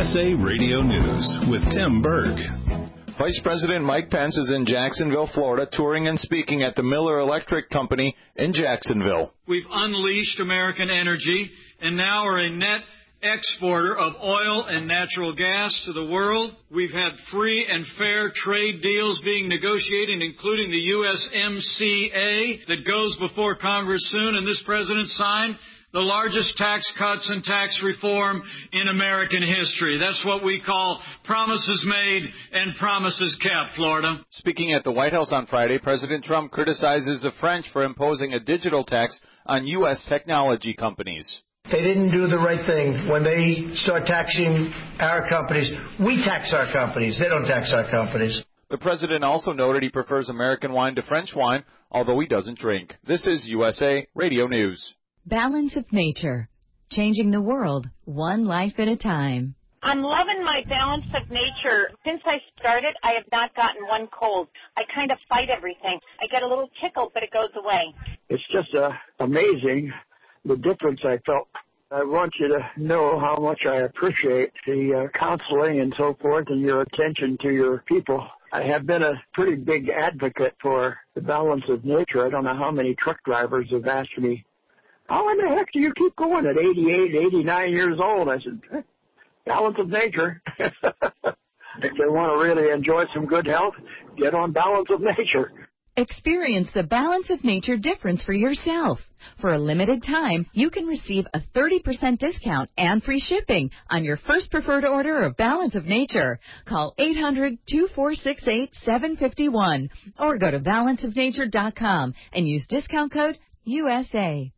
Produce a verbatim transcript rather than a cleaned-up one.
S A Radio News with Tim Berg. Vice President Mike Pence is in Jacksonville, Florida, touring and speaking at the Miller Electric Company in Jacksonville. We've unleashed American energy and now are a net exporter of oil and natural gas to the world. We've had free and fair trade deals being negotiated, including the U S M C A that goes before Congress soon, and this president signed the largest tax cuts and tax reform in American history. That's what we call promises made and promises kept, Florida. Speaking at the White House on Friday, President Trump criticizes the French for imposing a digital tax on U S technology companies. They didn't do the right thing when they start taxing our companies. We tax our companies. They don't tax our companies. The president also noted he prefers American wine to French wine, although he doesn't drink. This is U S A Radio News. Balance of Nature, changing the world one life at a time. I'm loving my Balance of Nature. Since I started, I have not gotten one cold. I kind of fight everything. I get a little tickle, but it goes away. It's just uh, amazing the difference I felt. I want you to know how much I appreciate the uh, counseling and so forth and your attention to your people. I have been a pretty big advocate for the Balance of Nature. I don't know how many truck drivers have asked me, how in the heck do you keep going at eighty-eight, eighty-nine years old? I said, Balance of Nature. If they want to really enjoy some good health, get on Balance of Nature. Experience the Balance of Nature difference for yourself. For a limited time, you can receive a thirty percent discount and free shipping on your first preferred order of Balance of Nature. Call eight hundred, two four six eight, seven five one or go to balance of nature dot com and use discount code U S A.